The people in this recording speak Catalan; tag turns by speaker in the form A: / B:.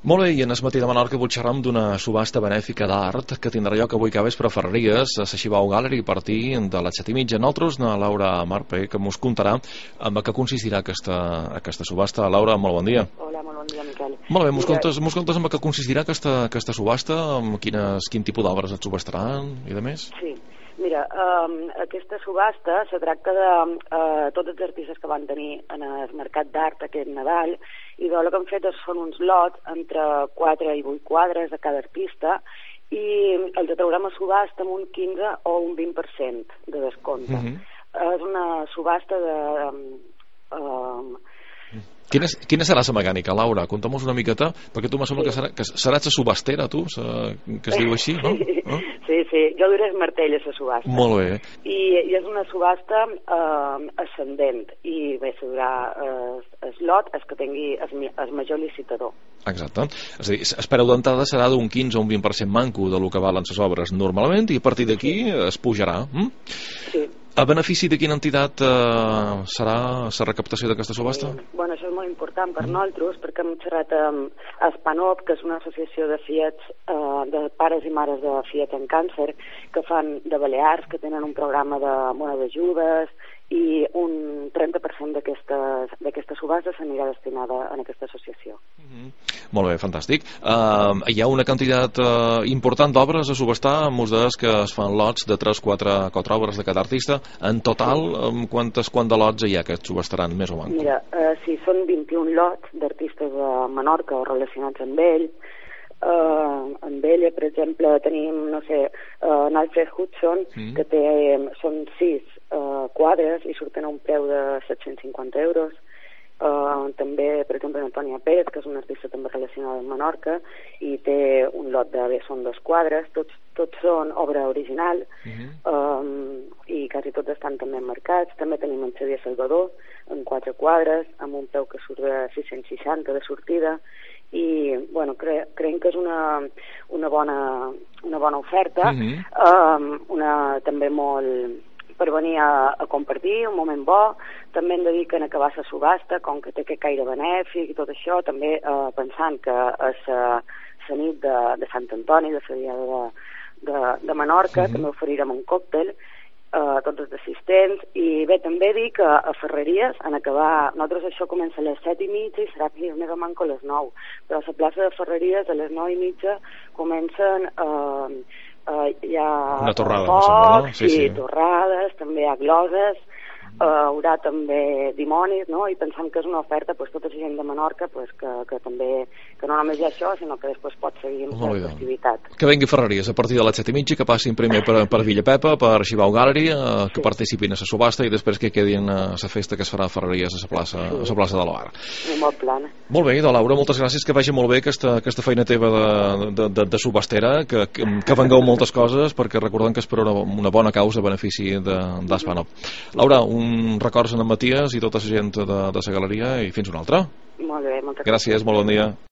A: Molt bé, i en el matí de Menorca vull xerrar d'una subhasta benèfica d'art que tindrà lloc avui capvespre a Ferreries, a la Xibau Gallery, a partir de les 7:30. Nosaltres, na Laura Marpe, que mos contarà en què consistirà aquesta subhasta. Laura, molt bon dia.
B: Hola, molt bon dia, Miquel.
A: Molt bé, mos contes en què consistirà aquesta subhasta, amb quin tipus d'obres et subhastaran i de més?
B: Sí, mira, aquesta subhasta se tracta de tots els artistes que van tenir en el mercat d'art aquest Nadal, i el que han fet són uns lots entre 4 i 8 quadres de cada artista, i els traurem a subhasta amb un 15 o un 20% de descompte. És una subhasta de...
A: Quina serà la mecànica, Laura? Conta'm-nos una miqueta, perquè tu me sembla que seràs la subhastera, tu, que es diu així, no?
B: Sí, jo duré el martell a la subhasta.
A: Molt bé.
B: I és una subhasta ascendent, i bé, se durà el lot el que tingui el major licitador.
A: Exacte. És a dir, el preu d'entrada serà d'un 15 o un 20% manco de lo que valen les obres normalment, i a partir d'aquí es pujarà.
B: Sí.
A: A benefici de quina entitat serà la recaptació d'aquesta subhasta?
B: Bueno, això és molt important per nosaltres, perquè hem xerrat amb Spanop, que és una associació de fiets, de pares i mares de fiets en càncer, que fan de Balears, que tenen un programa d'ajudes, i un 30% d'aquesta subhasta s'anirà destinada a aquesta associació.
A: Molt bé, fantàstic. Hi ha una quantitat important d'obres a subhastar, molts d'ells que es fan lots de 3-4 obres de cada artista. En total, quant de lots hi ha que es subhastaran, més o menys?
B: Mira, sí, són 21 lots d'artistes de Menorca o relacionats amb ell. Amb ella, per exemple, tenim, no sé, Alfred Hudson, que són 6 quadres i surten a un preu de 750 euros. També, per exemple, Antònia Pérez, que és una artista també relacionada amb Menorca, i té un lot són 2 quadres, tots són obra original, i quasi tots estan també marcats. També tenim en Xavier Salvador, en 4 quadres, amb un preu que surt de 660 de sortida, i bueno, creiem que és una bona oferta, també molt per venir a compartir un moment bo. També hem de dir que en acabar la subhasta, com que té aquest caire benèfic i tot això, també pensant que és la nit de Sant Antoni, de la diada de Menorca, també oferirem un còctel a tots els assistents. I bé, també dir que a Ferreries, en acabar, nosaltres això comença a les 7:30 i serà aquí més o menys a les 9, però a la plaça de Ferreries a les 9:30 comencen hi ha
A: una torrada,
B: focs, sí, torrades, també hi ha gloses, haurà també dimonis, no? I pensant que és una oferta, tota la gent de Menorca, que també, que no només hi ha això, sinó que després pot seguir amb la festivitat.
A: Que vengui a Ferreries a partir de les 7:30, que passin primer per Villapepa, per Xibau Gallery, que participin a la subhasta, i després que quedin a la festa que es farà a Ferreries a la plaça de l'Oar.
B: Molt plana.
A: Molt bé, Laura, moltes gràcies, que vagi molt bé aquesta feina teva de subhastera, que vengueu moltes coses, perquè recordem que és per una bona causa a benefici d'Spanop. Laura, un records en Matías i tota la gent de la galeria, i fins una altra.
B: Molt bé, moltes
A: gràcies. Molt bon dia.